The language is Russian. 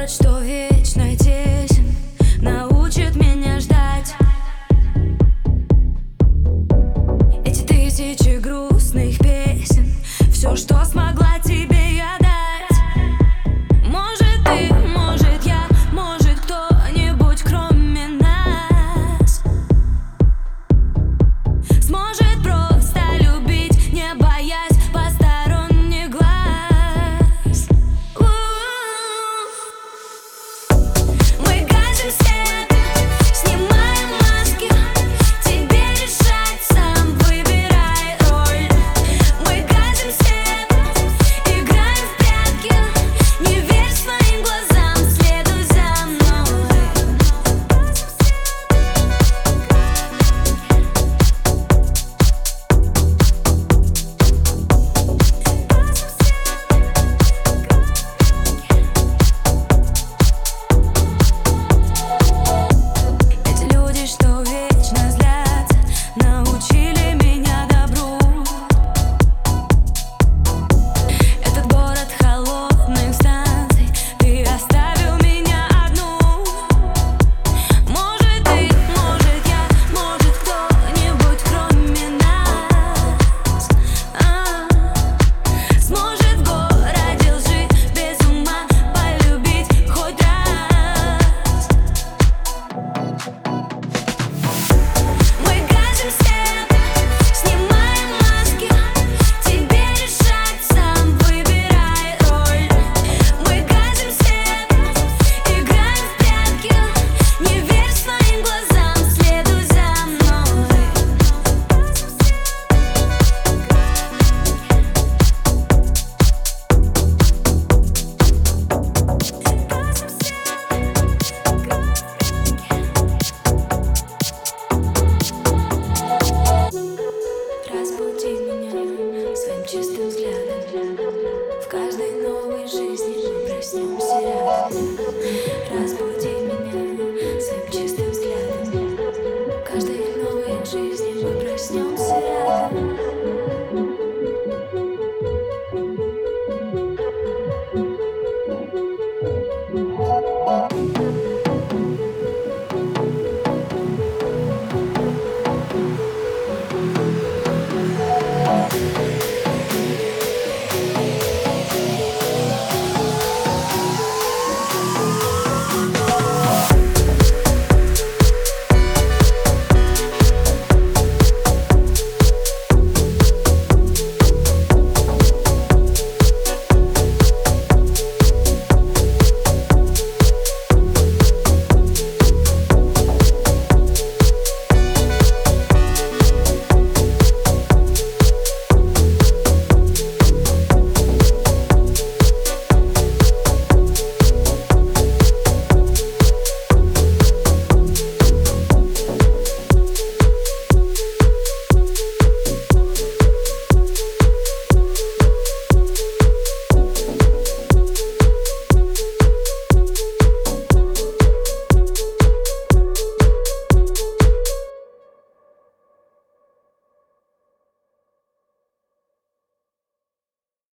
город, что вечно тесен, научит меня ждать. Эти тысячи грустных песен, все, что смогла тебе я дать. Может ты, может я, может кто-нибудь кроме нас сможет просто любить, не боясь посторонних глаз. Мы гасим свет, снимаем маски, тебе решать, сам выбирай роль. Мы гасим свет, играем в прятки, не верь своим глазам, следуй за мной. Эти люди, что вечно злятся, научили меня добру. Этот город холодных станций, ты оставил меня одну. Может ты, может я, может кто-нибудь кроме нас сможет в городе лжи без ума полюбить хоть раз. Мы гасим свет, снимаем маски, тебе решать, сам выбирай роль. Мы гасим свет, играем в прятки, не верь своим глазам, следуй за мной. Разбуди меня своим чистым взглядом. В каждой новой жизни мы проснемся рядом. Разбуди